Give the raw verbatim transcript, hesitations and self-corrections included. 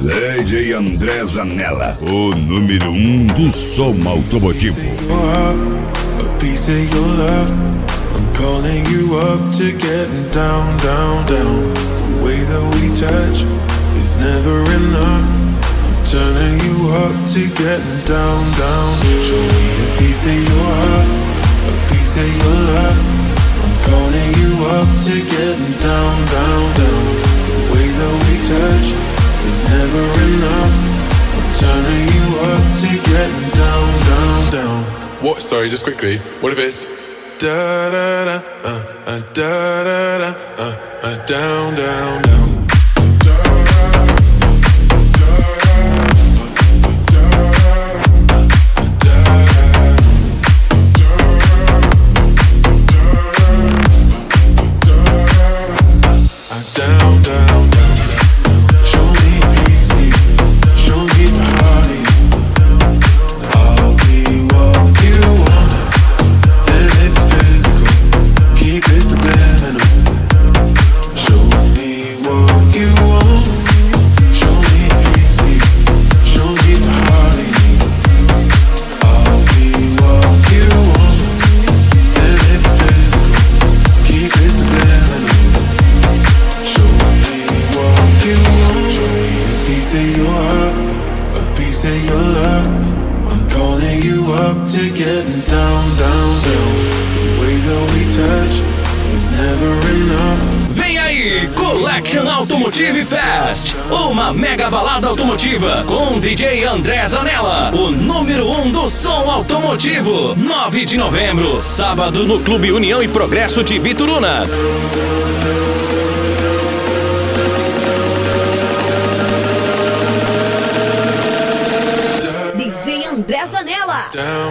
D J André Zanella, o número um do som automotivo. A piece of your love, I'm calling you up to getting down, down, down. The way that we touch is never enough. I'm turning you up to getting down, down. Show me a piece of your heart, a piece of your love. I'm calling you up to getting down, down, down. The way that we touch is never enough. I'm turning you up to getting down, down, down. What? Sorry, just quickly. What if it's da da da uh, uh, da da da uh, uh, down, down, down. Down, down, down. Show me easy, show me the hearty. I'll be what you want, and if it's physical, keep it subliminal. Show me what you want, show me easy, show me the hearty. I'll be what you want, and if it's physical, keep it subliminal. You want. Show me a piece of your heart, a piece of your love. I'm calling you up to getting down, down, down. The way that we touch is never enough. Vem aí, Collection Automotive Fest, uma mega balada automotiva com D J André Zanella, o número um do som automotivo. nove de novembro, sábado no Clube União e Progresso de Bituruna. D J André Zanella. Down.